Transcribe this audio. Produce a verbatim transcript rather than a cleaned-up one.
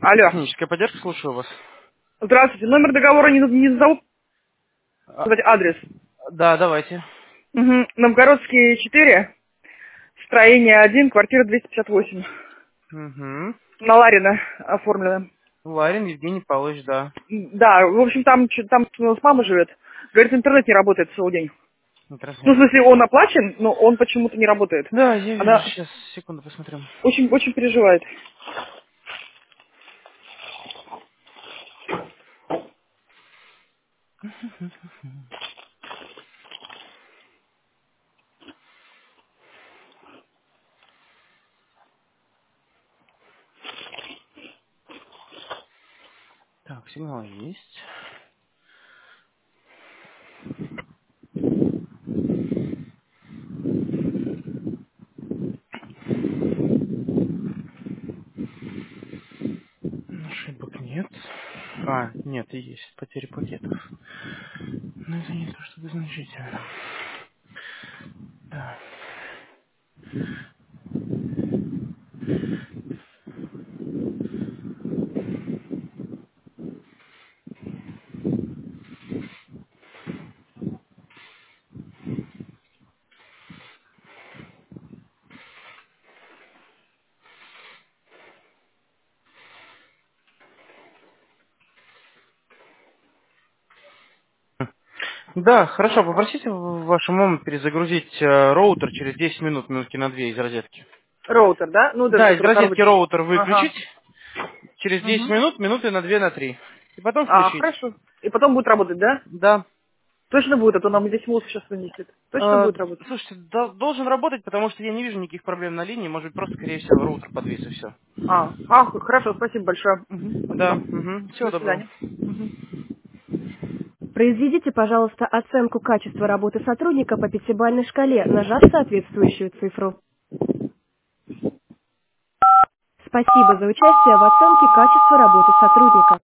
Алло. Техническая поддержка, слушаю вас. Здравствуйте. Номер договора не, не назову, А, сказать адрес. да, давайте. Угу. Новгородский четыре, строение один, квартира двести пятьдесят восемь. Угу. На Ларина оформлено. Ларин Евгений Павлович, да. М, Да, в общем, там, чё- там с мамой живет. Говорит, интернет не работает целый день. Ну, в Интересно. смысле, он оплачен, но он почему-то не работает. Да, я вижу, Она сейчас, секунду, посмотрим. очень, очень переживает. Так, сигнал есть. Ошибок нет. А, нет, и есть потери пакетов. Но это не то чтобы значительно. Да. Да, хорошо, попросите вашу маму перезагрузить э, роутер через десять минут, минутки на две из розетки. Роутер, да? Ну, даже Да, из который розетки коробочный. роутер Ага. выключить через десять Угу. минут, минуты на две, на три. И потом А, включить. хорошо. И потом будет работать, да? Да. Точно будет, а то нам здесь мозг сейчас вынесет. Точно Э, будет работать? слушайте, до- должен работать, потому что я не вижу никаких проблем на линии. Может быть, просто, скорее всего, роутер подвис и все. А, а, х- хорошо, спасибо большое. Мгм, Да, спасибо. угу. Всего До доброго. свидания. Мгм. Произведите, пожалуйста, оценку качества работы сотрудника по пятибалльной шкале, нажав соответствующую цифру. Спасибо за участие в оценке качества работы сотрудника.